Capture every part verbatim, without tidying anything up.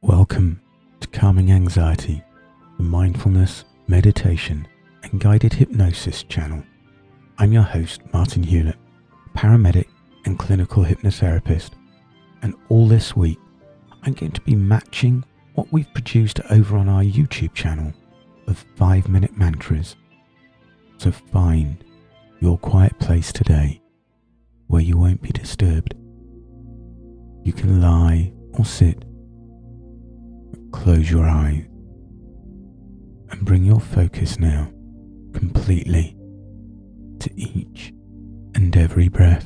Welcome to Calming Anxiety, the mindfulness, meditation, and guided hypnosis channel. I'm your host, Martin Hewlett, paramedic and clinical hypnotherapist, and all this week I'm going to be matching what we've produced over on our YouTube channel of five minute mantras. So find your quiet place today where you won't be disturbed. You can lie or sit. Close your eyes and bring your focus now completely to each and every breath.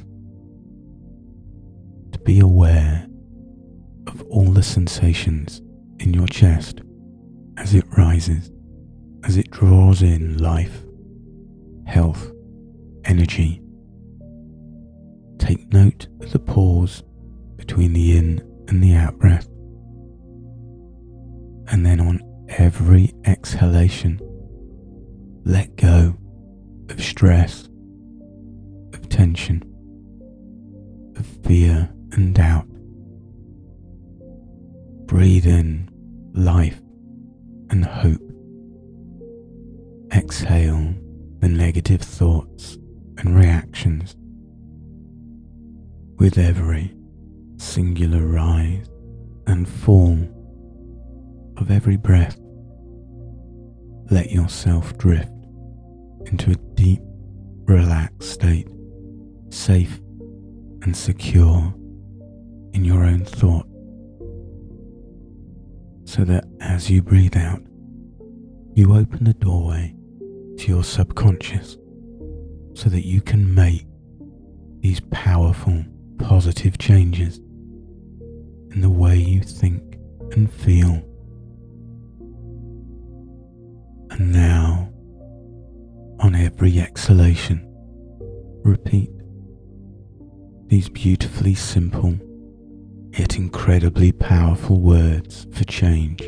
To be aware of all the sensations in your chest as it rises, as it draws in life, health, energy. Take note of the pause between the in and the out breath. And then on every exhalation, let go of stress, of tension, of fear and doubt. Breathe in life and hope. Exhale the negative thoughts and reactions. With every singular rise and fall of every breath, let yourself drift into a deep, relaxed state, safe and secure in your own thought, so that as you breathe out, you open the doorway to your subconscious so that you can make these powerful, positive changes in the way you think and feel. And now, on every exhalation, repeat these beautifully simple yet incredibly powerful words for change.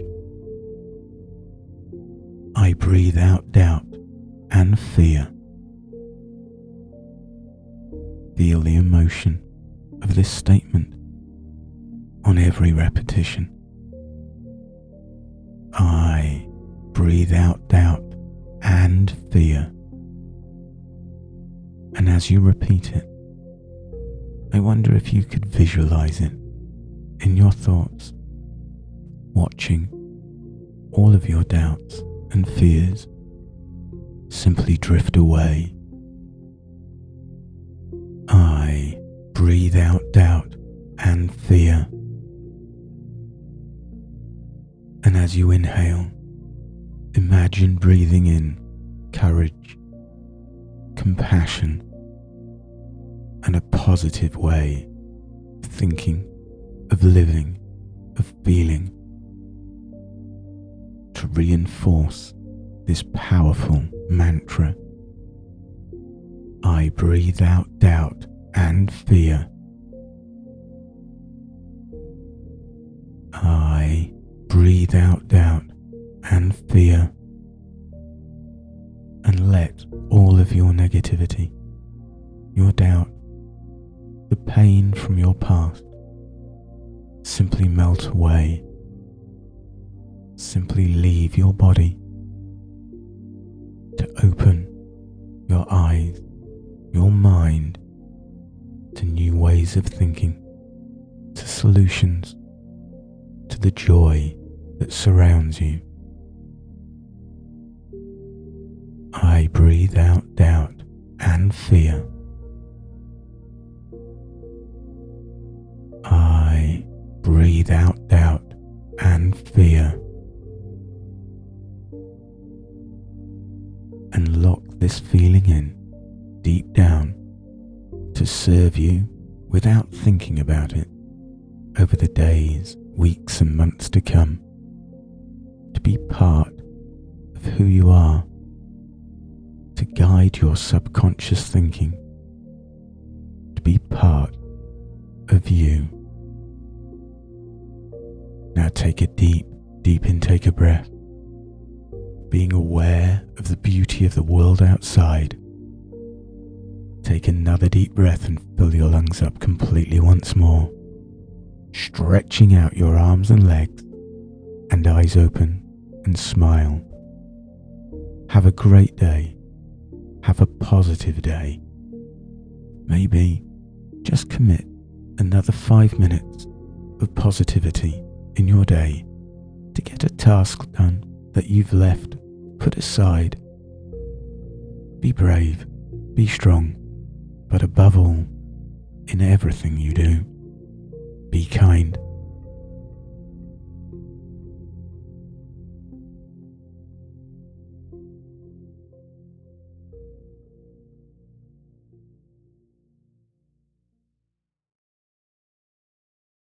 I breathe out doubt and fear. Feel the emotion of this statement on every repetition. I breathe out doubt and fear. And as you repeat it, I wonder if you could visualize it in your thoughts, watching all of your doubts and fears simply drift away. I breathe out doubt and fear. And as you inhale, imagine breathing in courage, compassion, and a positive way of thinking, of living, of feeling, to reinforce this powerful mantra. I breathe out doubt and fear. I breathe out doubt and fear, and let all of your negativity, your doubt, the pain from your past simply melt away. Simply leave your body to open your eyes, your mind to new ways of thinking, to solutions, to the joy that surrounds you. I breathe out doubt and fear. I breathe out doubt and fear. And lock this feeling in deep down to serve you without thinking about it over the days, weeks and months to come, to be part of who you are, to guide your subconscious thinking, to be part of you. Now take a deep, deep intake of breath, being aware of the beauty of the world outside. Take another deep breath and fill your lungs up completely once more, stretching out your arms and legs eyes open and smile. Have a great day. Have a positive day. Maybe just commit another five minutes of positivity in your day to get a task done that you've left put aside. Be brave, be strong, but above all, in everything you do, be kind.